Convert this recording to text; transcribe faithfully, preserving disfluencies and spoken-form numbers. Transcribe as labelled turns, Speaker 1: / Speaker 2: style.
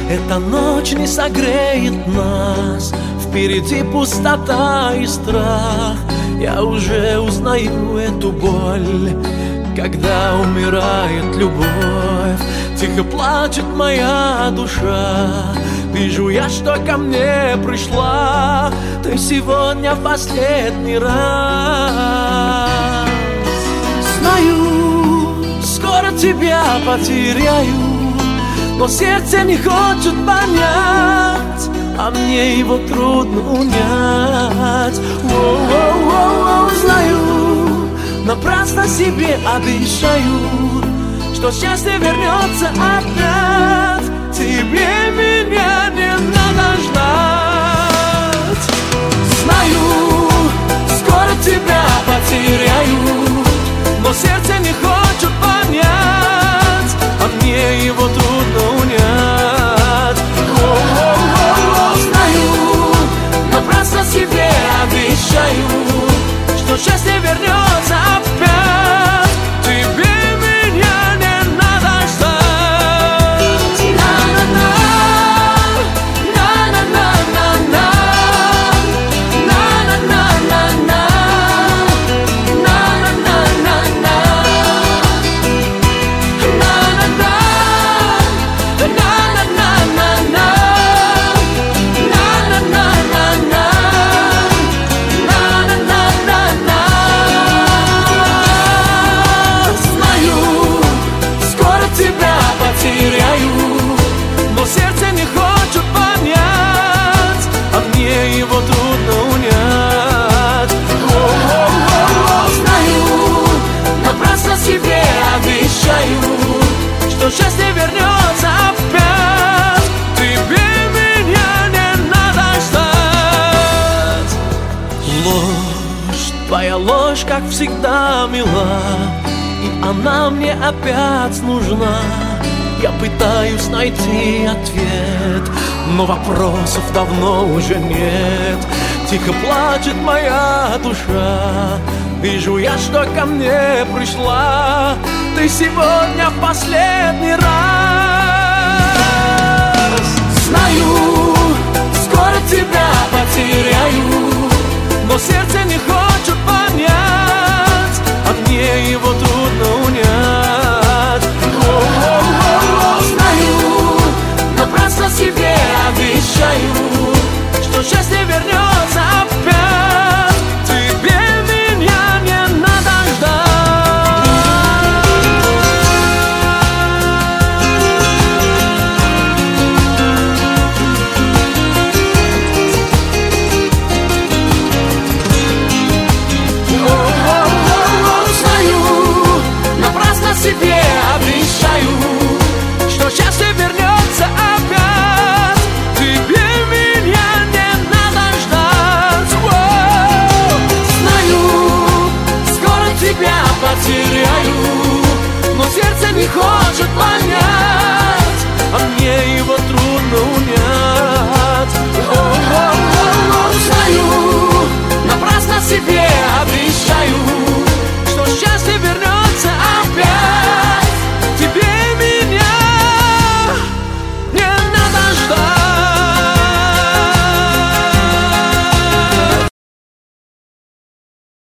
Speaker 1: Эта ночь не согреет нас, впереди пустота и страх. Я уже узнаю эту боль, когда умирает любовь. Тихо плачет моя душа, вижу я, что ко мне пришла ты сегодня в последний раз. Знаю, скоро тебя потеряю, но сердце не хочет понять, а мне его трудно унять. Воу-воу-воу, знаю, напрасно себе обещаю, что счастье вернется опять. Тебе меня не надо ждать. Знаю, скоро тебя потеряю, но сердце не хочет понять, а мне его трудно унять. О-о-о-о, знаю, напрасно себе обещаю, что счастье вернется опять. Тебе меня не надо ждать. Что счастье вернется опять. Тебе меня не надо ждать. Ложь, твоя ложь, как всегда, мила, и она мне опять нужна. Я пытаюсь найти ответ, но вопросов давно уже нет. Тихо плачет моя душа, вижу я, что ко мне пришла ты сегодня в последний раз. Знаю, скоро тебя потеряю, но сердце не хочет понять,